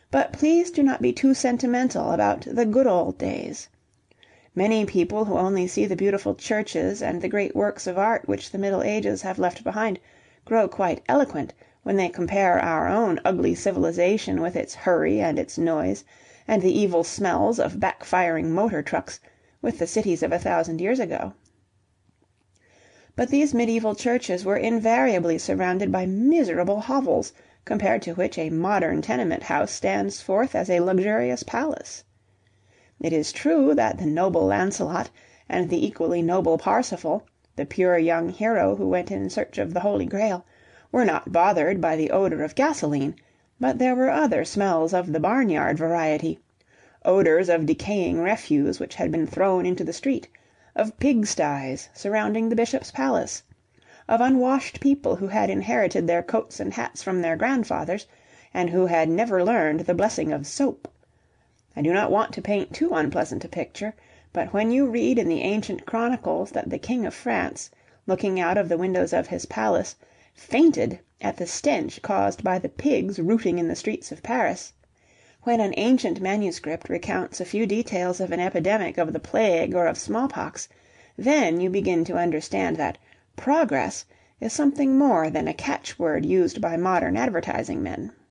But please do not be too sentimental about the good old days. Many people who only see the beautiful churches and the great works of art which the Middle Ages have left behind grow quite eloquent when they compare our own ugly civilization with its hurry and its noise, and the evil smells of back-firing motor trucks, with the cities of 1,000 years ago. But these medieval churches were invariably surrounded by miserable hovels, compared to which a modern tenement house stands forth as a luxurious palace. It is true that the noble Lancelot and the equally noble Parsifal, the pure young hero who went in search of the Holy Grail, were not bothered by the odor of gasoline, but there were other smells of the barnyard variety, odors of decaying refuse which had been thrown into the street, of pigsties surrounding the bishop's palace, of unwashed people who had inherited their coats and hats from their grandfathers, and who had never learned the blessing of soap. I do not want to paint too unpleasant a picture, but when you read in the ancient chronicles that the King of France, looking out of the windows of his palace, fainted at the stench caused by the pigs rooting in the streets of Paris, when an ancient manuscript recounts a few details of an epidemic of the plague or of smallpox, then you begin to understand that progress is something more than a catchword used by modern advertising men.